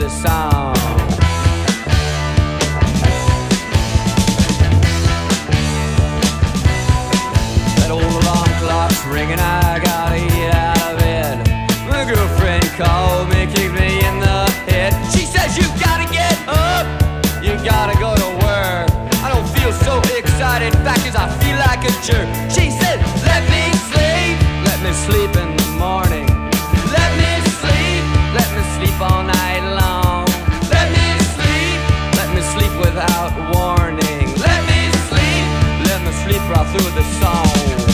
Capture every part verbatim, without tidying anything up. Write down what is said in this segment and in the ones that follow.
the song. That old alarm clock's ringing, I gotta get out of bed. My girlfriend called me, kicked me in the head. She says, you gotta get up, you gotta go to work. I don't feel so excited, in fact, 'cause I feel like a jerk. She said, let me sleep, let me sleep in the morning. Let me sleep, let me sleep all night long. Let me sleep, let me sleep without warning. Let me sleep, let me sleep right through the song.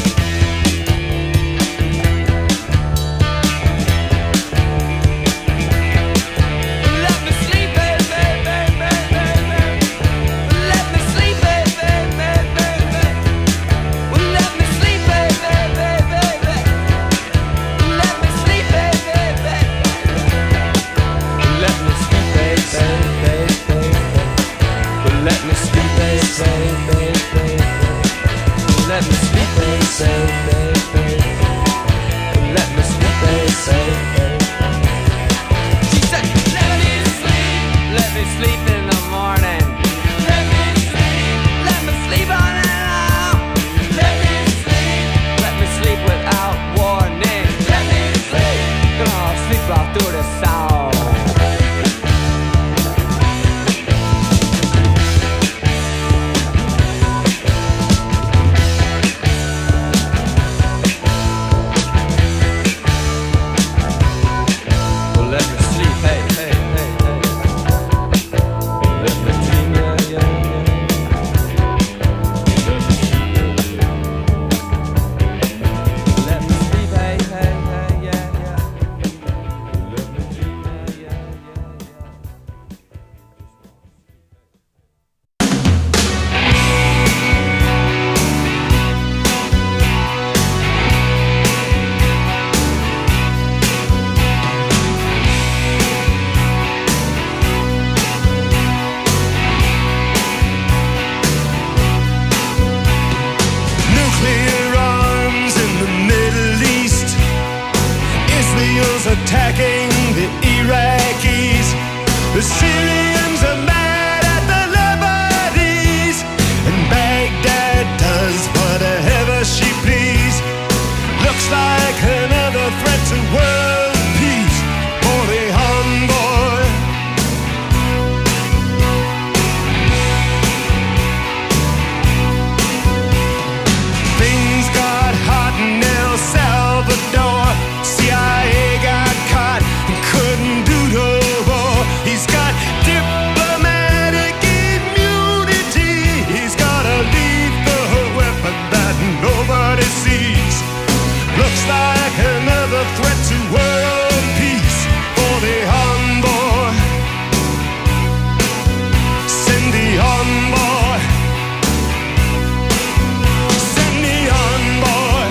Attacking the Iraqis, the Syrians are mad at the Lebanese, and Baghdad does whatever she please. Looks like another threat to world peace for the envoy. Things got hot in El Salvador. C I A got caught and couldn't do no more. He's got diplomatic immunity. He's got a lethal weapon that nobody sees. Looks like another threat to world peace for the envoy. Send the envoy. Send the envoy.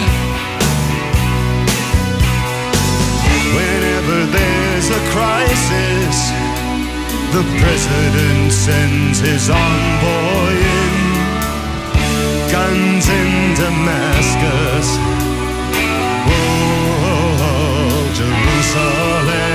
Whenever there's a crisis, the president sends his envoy in. Guns in Damascus, oh, Jerusalem.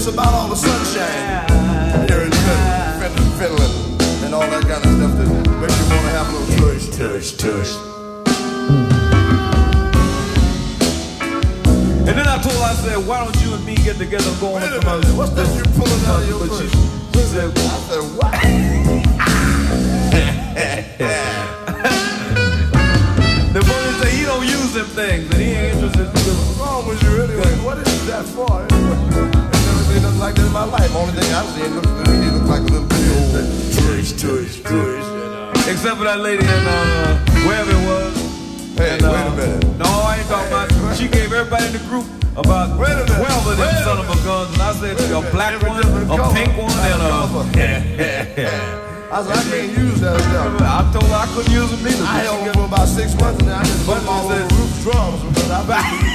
it's about all the sunshine here in Finland, Finland, and all that kind of stuff that makes you want to have a little tush, tush, tush. And then I told her, I said, why don't you and me get together and go on a commercial? What's that you pulling out of your purse? She said, I said, what? The boy said he don't use them things, and he ain't interested in them. What's wrong with you anyway? What is that for? I've never seen nothing like that in my life. Only thing I've seen looks to me looks like a little video. Tush, tush, tush. Except for that lady in uh, wherever it was. Hey, and, uh, wait a minute. No, I ain't talking about. She gave everybody in the group about twelve of them son of a guns, and I said a black one, a pink one, and a. I said, I can't use that stuff. I told her I couldn't use them neither. I held them for about six months, and then I just put them all over Ruth's drums because I.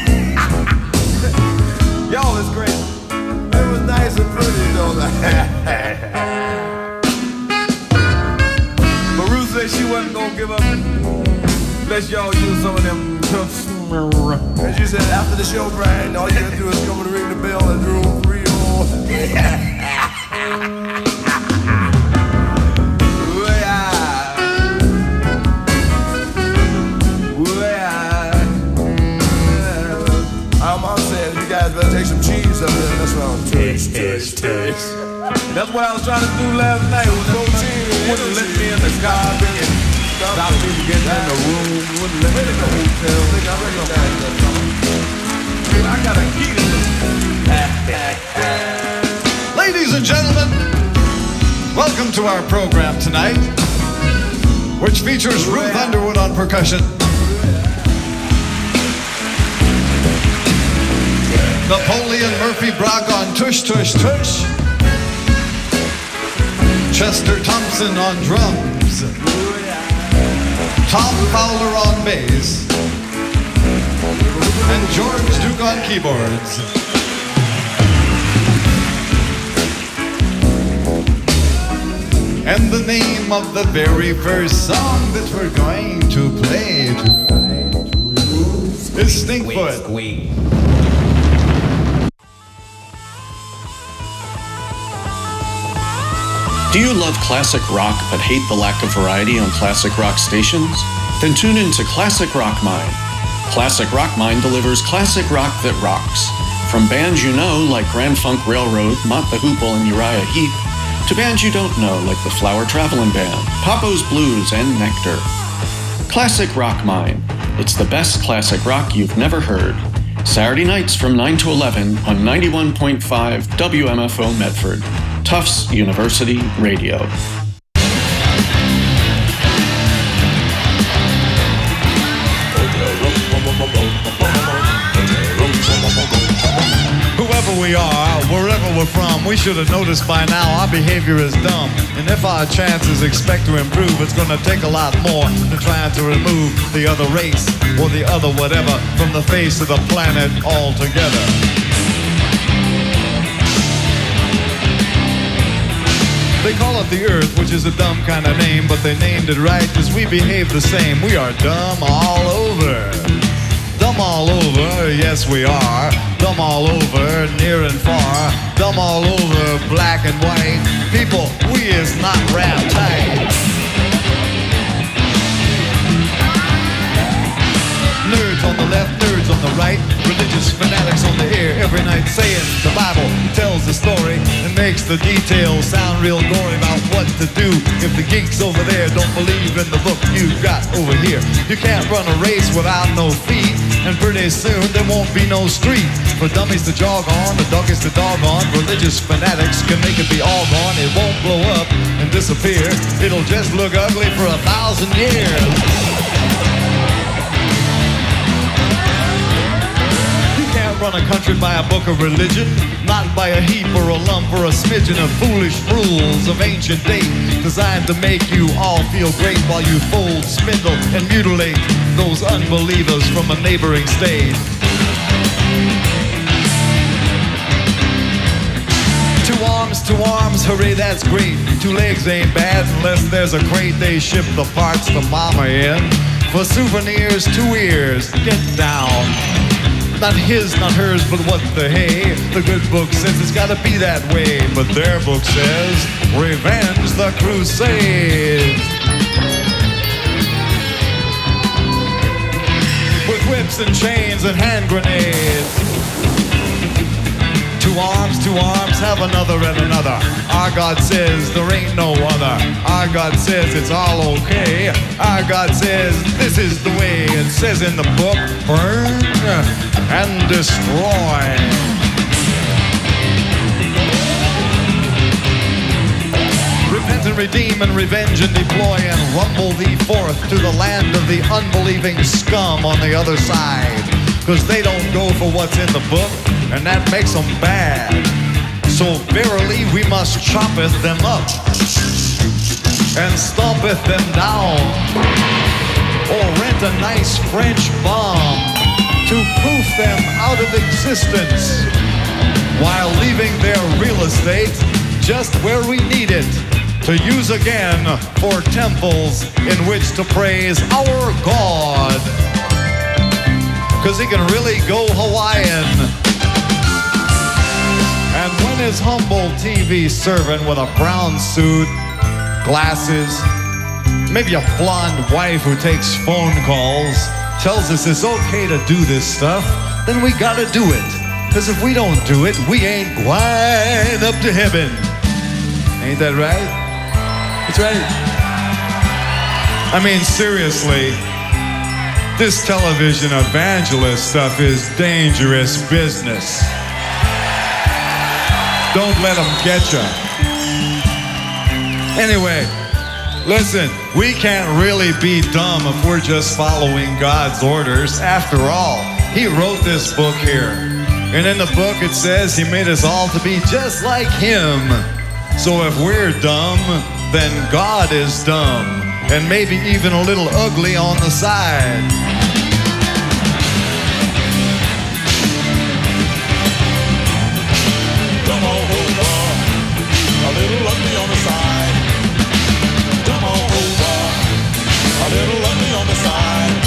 Y'all is great. It was nice and pretty, though. But Ruth said she wasn't gonna give up. Unless y'all use some of them cuffs. And she said, after the show, Brian, all you gotta do is come and ring the bell in room three oh. I'm, I'm saying, you guys better take some cheese up there. That's what I'm taste, taste, taste. That's what I was trying to do last night when they wouldn't let me in the car. Stop me from getting in the room, wouldn't let me in the hotel. I got a key to this. Ladies and gentlemen, welcome to our program tonight, which features Ruth Underwood on percussion, Napoleon Murphy Brock on tush tush tush, Chester Thompson on drums, Tom Fowler on bass, and George Duke on keyboards. And the name of the very first song that we're going to play is Stinkfoot. Do you love classic rock but hate the lack of variety on classic rock stations? Then tune in to Classic Rock Mine. Classic Rock Mine delivers classic rock that rocks. From bands you know like Grand Funk Railroad, Mott the Hoople, and Uriah Heep, to bands you don't know like the Flower Traveling Band, Papo's Blues, and Nectar. Classic Rock Mine. It's the best classic rock you've never heard. Saturday nights from nine to eleven on ninety-one point five W M F O Medford. Tufts University Radio. Whoever we are, wherever we're from, we should have noticed by now our behavior is dumb. And if our chances expect to improve, it's gonna take a lot more than trying to remove the other race or the other whatever from the face of the planet altogether. They call it the Earth, which is a dumb kind of name, but they named it right because we behave the same. We are dumb all over. Dumb all over, yes we are. Dumb all over, near and far. Dumb all over, black and white. People, we is not wrapped tight. Nerds on the left, nerds on the right, religious fanatics on the air every night saying the Bible tells the story and makes the details sound real gory about what to do if the geeks over there don't believe in the book you got over here. You can't run a race without no feet, and pretty soon there won't be no street for dummies to jog on, the doggies to dog on. Religious fanatics can make it be all gone. It won't blow up and disappear. It'll just look ugly for a thousand years. Run a country by a book of religion, not by a heap or a lump or a smidgen of foolish rules of ancient date designed to make you all feel great while you fold, spindle, and mutilate those unbelievers from a neighboring state. Two arms, two arms, hooray, that's great. Two legs ain't bad unless there's a crate they ship the parts to mama in. For souvenirs, two ears, get down. Not his, not hers, but what the hey. The good book says it's gotta be that way, but their book says, revenge the crusade. With whips and chains and hand grenades. Two arms, two arms, have another and another. Our God says there ain't no other. Our God says it's all okay. Our God says this is the way. It says in the book, burn and destroy. Repent and redeem and revenge and deploy and rumble thee forth to the land of the unbelieving scum on the other side. Because they don't go for what's in the book, and that makes them bad. So verily we must choppeth them up and stompeth them down, or rent a nice French bomb to poof them out of existence, while leaving their real estate just where we need it, to use again for temples in which to praise our God. Because he can really go Hawaiian. And when his humble T V servant with a brown suit, glasses, maybe a blonde wife who takes phone calls, tells us it's okay to do this stuff, then we gotta do it. Because if we don't do it, we ain't going up to heaven. Ain't that right? That's right. I mean, seriously, this television evangelist stuff is dangerous business. Don't let them get you. Anyway, listen, we can't really be dumb if we're just following God's orders. After all, he wrote this book here. And in the book it says he made us all to be just like him. So if we're dumb, then God is dumb. And maybe even a little ugly on the side. Come on over, a little ugly on the side. Come on over, a little ugly on the side.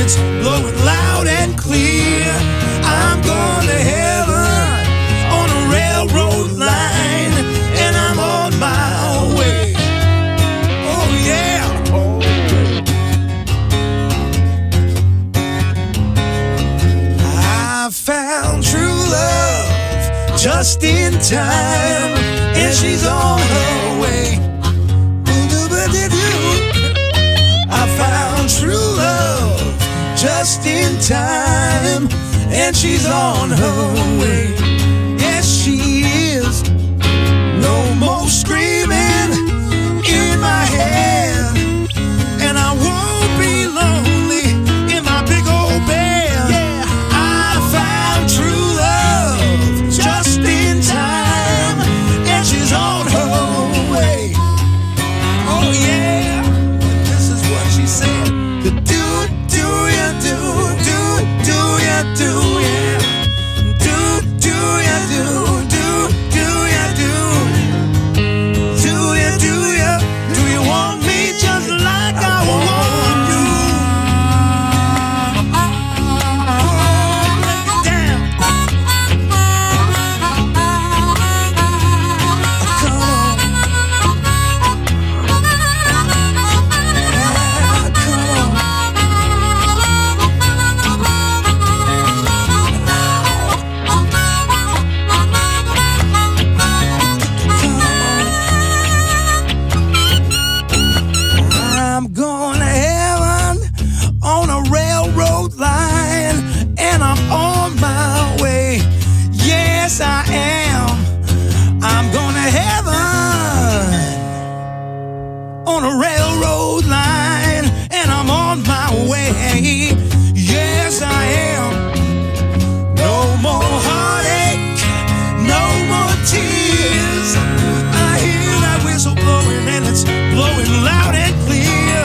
it's blowing loud and clear. I'm going to heaven on a railroad line, and I'm on my way. Oh yeah. I found true love just in time, and she's on her way. I found true love just in time, and she's on her way. Yes, she is. No more screaming in my head, and I won't be lonely in my big old bed. Yeah, I found true love just in time, and she's on her way. Oh yeah, this is what she said. Do, do ya do, do, do ya do, yeah. Do, do ya do, do, do ya do. Do ya, do ya, do you want me just like I want you? Oh, break it down. Come on. Yeah, come on. I'm going to heaven on a railroad line, and I'm on my way. Yes, I am. I'm going to heaven on a railroad line, and I'm on my way. Yes, I am. No more heartache, no more tears. I hear that whistle blowing, and it's blowing loud and clear.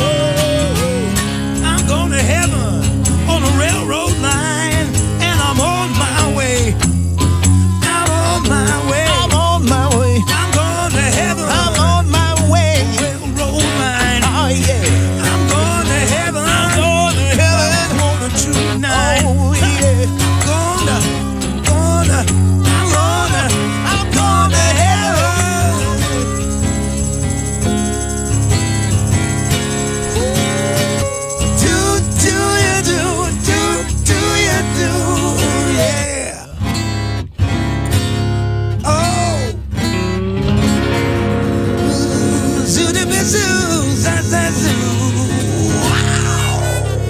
Oh, I'm going to heaven on a railroad line, and I'm on my way. I'm on my way. I'm on my way. I'm going to heaven. I'm on my way. Railroad line. Oh yeah. I'm going to heaven. I'm going to heaven. I'm going to tonight. Oh yeah. Gonna, gonna, I'm gonna, I'm going to heaven. Do, do you do, do, do you do, yeah. Oh. Ooh, zoo-da-ba-zoo, za-za-zoo. Wow.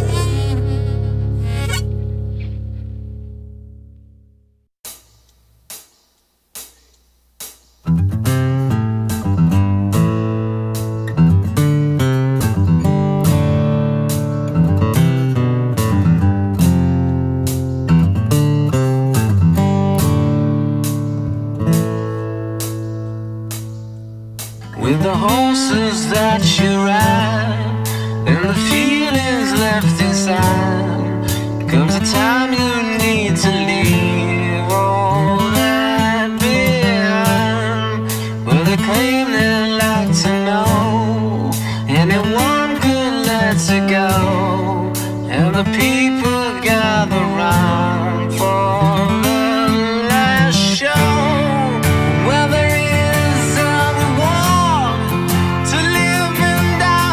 With the horses that you ride and the feelings left inside, comes a time you need to leave all that behind. Well, they claim they like to know anyone could let it go, and the people gather round for the last show. Well, there is a war to live and die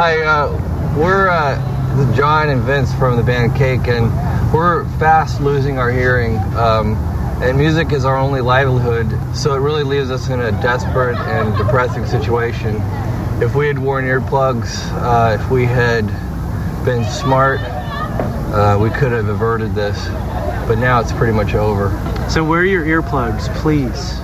Hi, uh, we're uh, John and Vince from the band Cake, and we're fast losing our hearing. Um, and music is our only livelihood, so it really leaves us in a desperate and depressing situation. If we had worn earplugs, uh, if we had been smart, uh, we could have averted this. But now it's pretty much over. So wear your earplugs, please.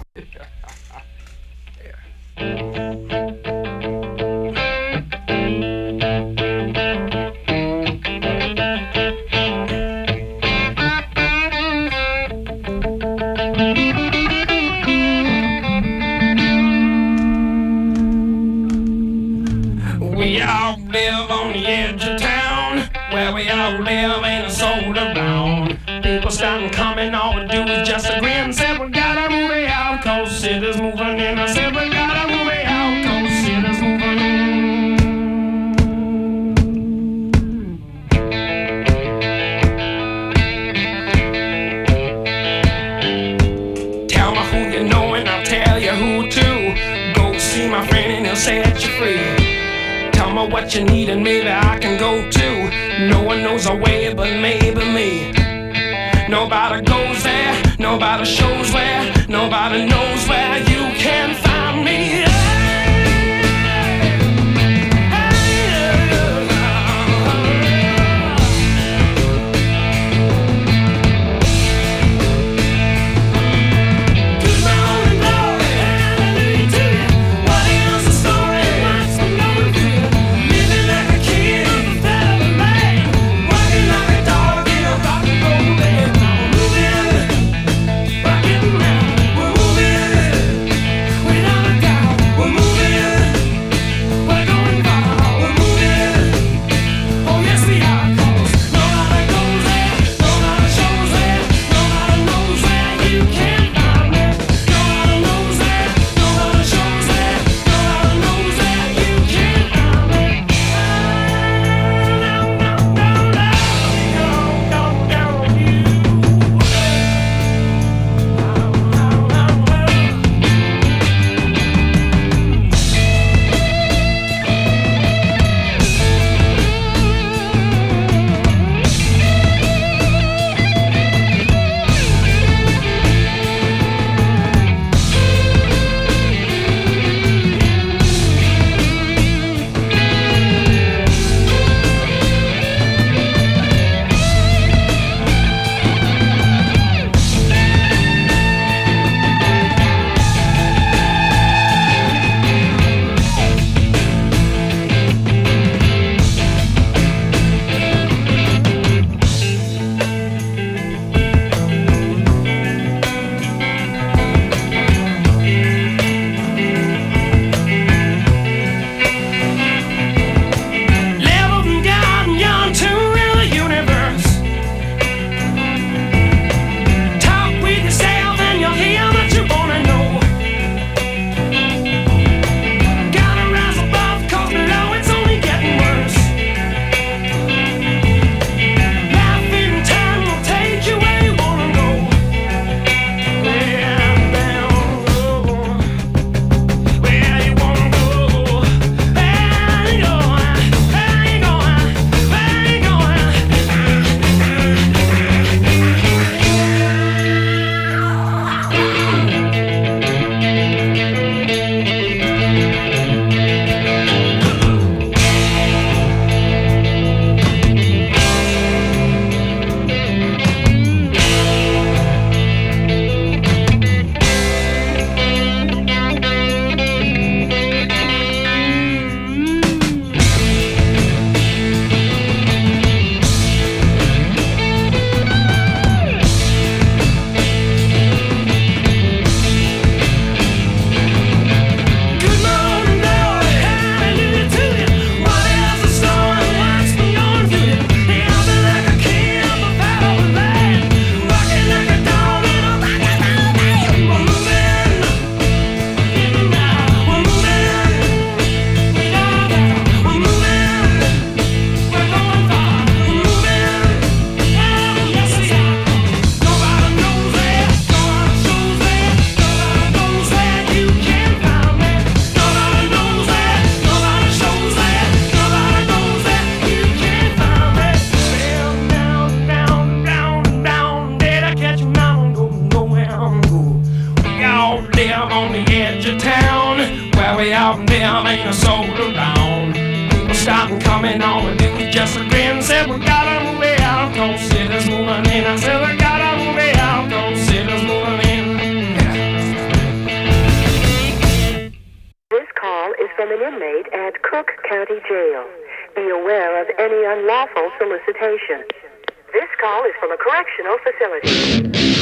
We all live on the edge of town, where we all live ain't a soul around. People starting coming, all we do is just agree and say we gotta move it out, cause city's moving in. I said we gotta move it out, cause city's moving in. Tell me who you know and I'll tell you who to. Go see my friend and he'll set you free. Tell me what you need and maybe I can go too. No one knows a way but maybe me. Nobody goes there, nobody shows where, nobody knows where you can find me. Now live on the edge of town, where we all live ain't a soul around. People stopping coming on and it was just a grin. Said we gotta move out, don't see us moving in. I said we gotta move out, don't see us moving in. This call is from an inmate at Cook County Jail. Be aware of any unlawful solicitation. This call is from a correctional facility.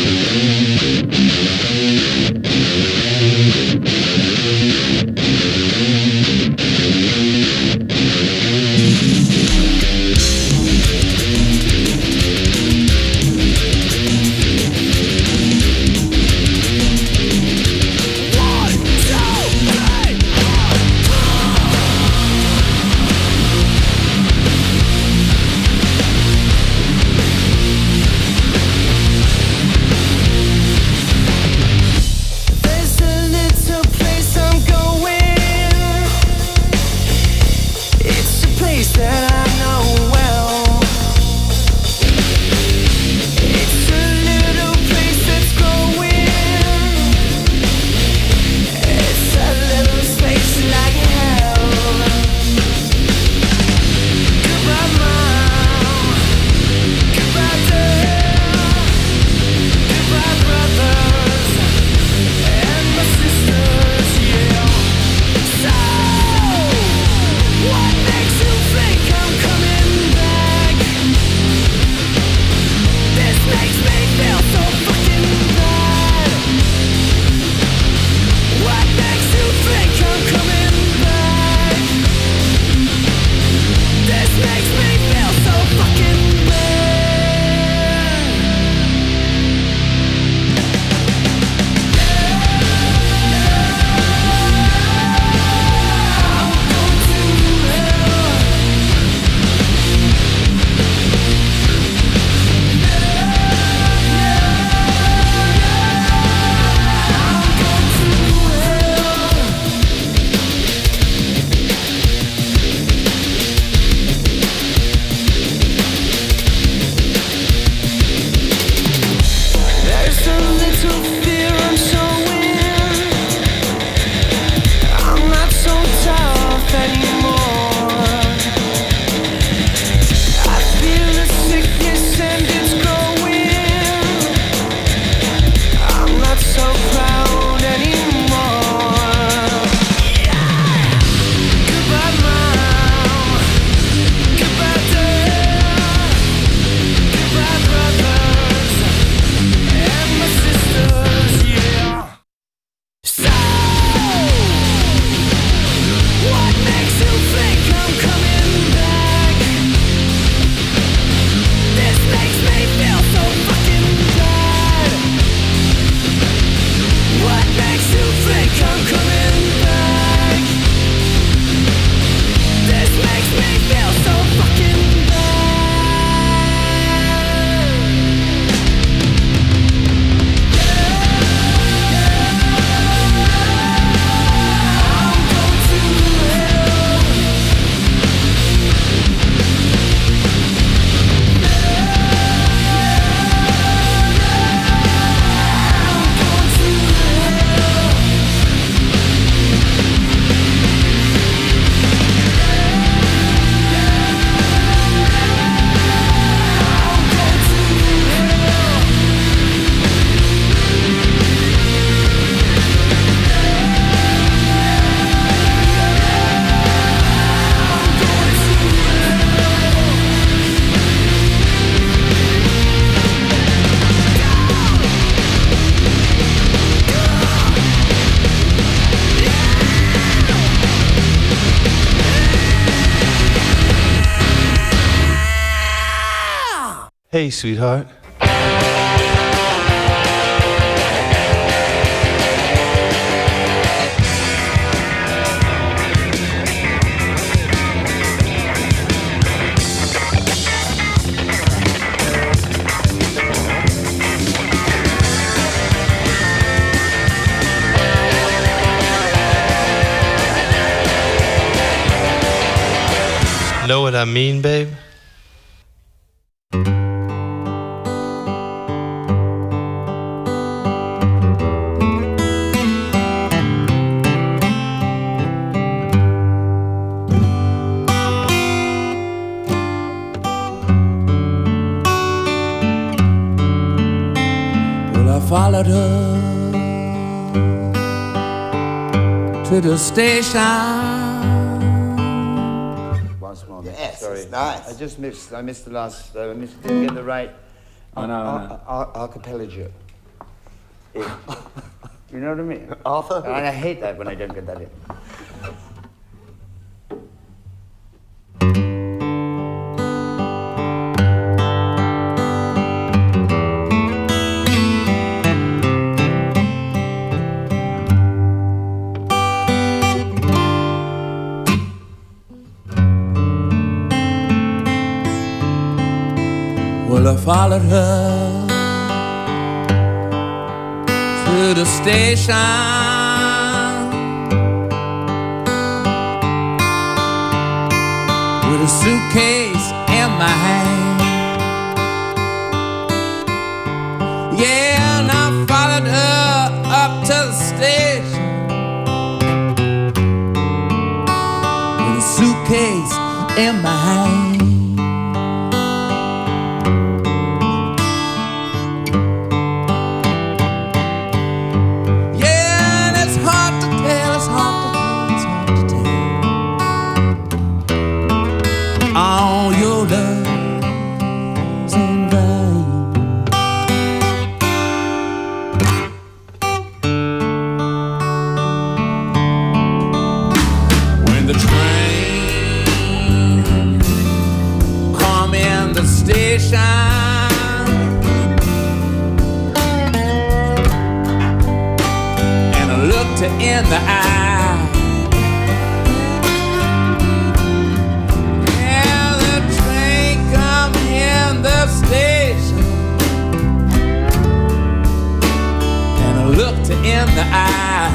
Hey, sweetheart. Know what I mean, babe? her to the station. Once more. Yes, Sorry. it's nice. I just missed. I missed the last. Uh, I missed, didn't get the right. Oh, no, ar- no. ar- archipelago. Yeah. You know what I mean? Arthur? And I hate that when I don't get that in. Well, I followed her to the station, with a suitcase in my hand. Yeah, and I followed her up to the station with a suitcase in my hand. All your love's in vain. When the train come in the station, and I looked her in the eye, the station, and I looked her in the eye.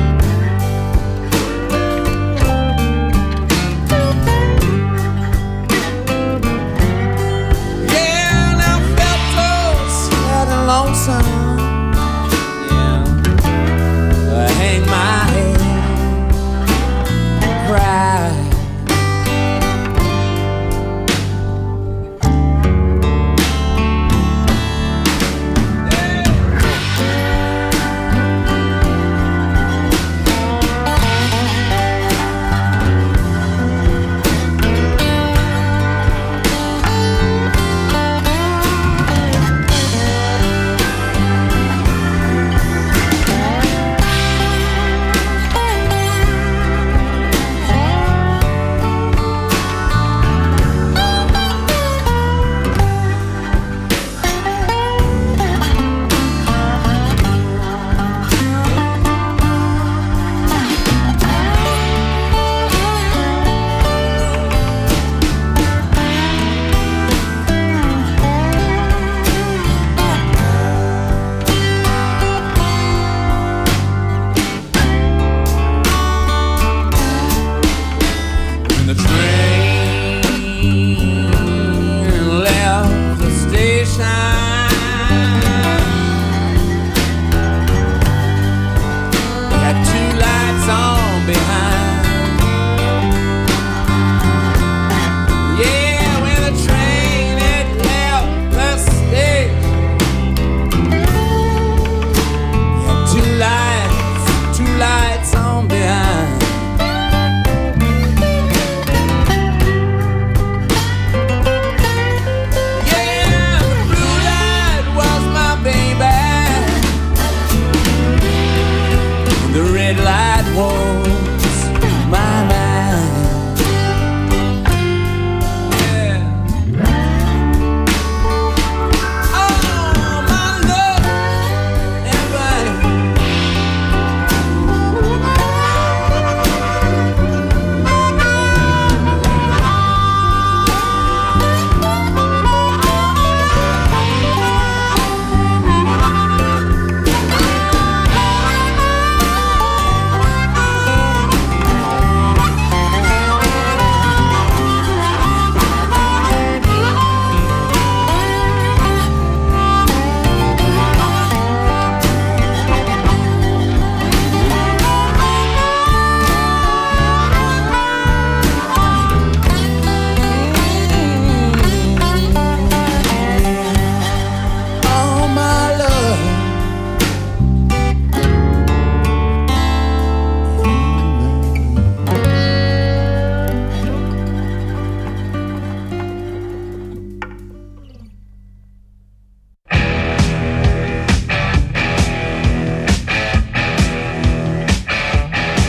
Yeah, and I felt so sad and lonesome. Yeah, I hang my head, cry.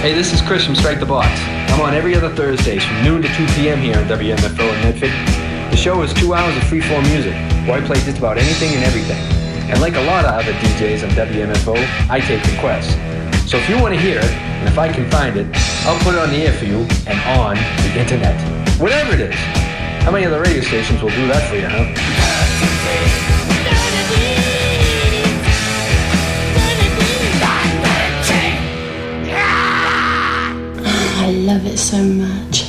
Hey, this is Chris from Strike the Box. I'm on every other Thursdays from noon to two p.m. here on W M F O in Medford. The show is two hours of free-form music, where I play just about anything and everything. And like a lot of other D Js on W M F O, I take requests. So if you want to hear it, and if I can find it, I'll put it on the air for you and on the internet. Whatever it is. How many other radio stations will do that for you, huh? I love it so much.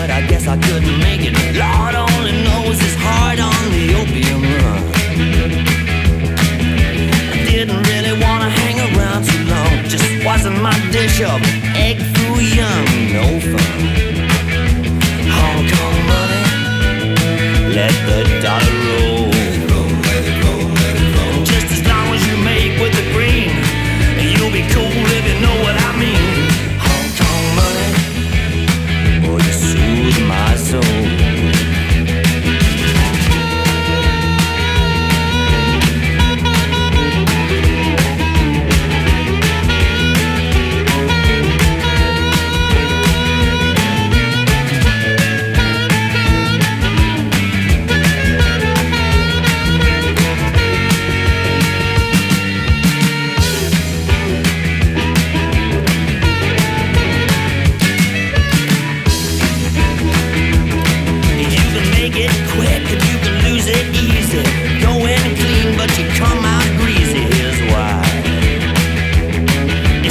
but I guess I couldn't make it. Lord only knows it's hard on the opium run. I didn't really wanna hang around too long, just wasn't my dish of egg foo young, no fun. Hong Kong money, let the dollar roll. Just as long as you make with the green, you'll be cool if you know what I mean. Hong Kong money, boy, you soothe my soul.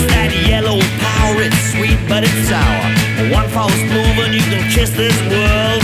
But it's sour. One false move and you can kiss this world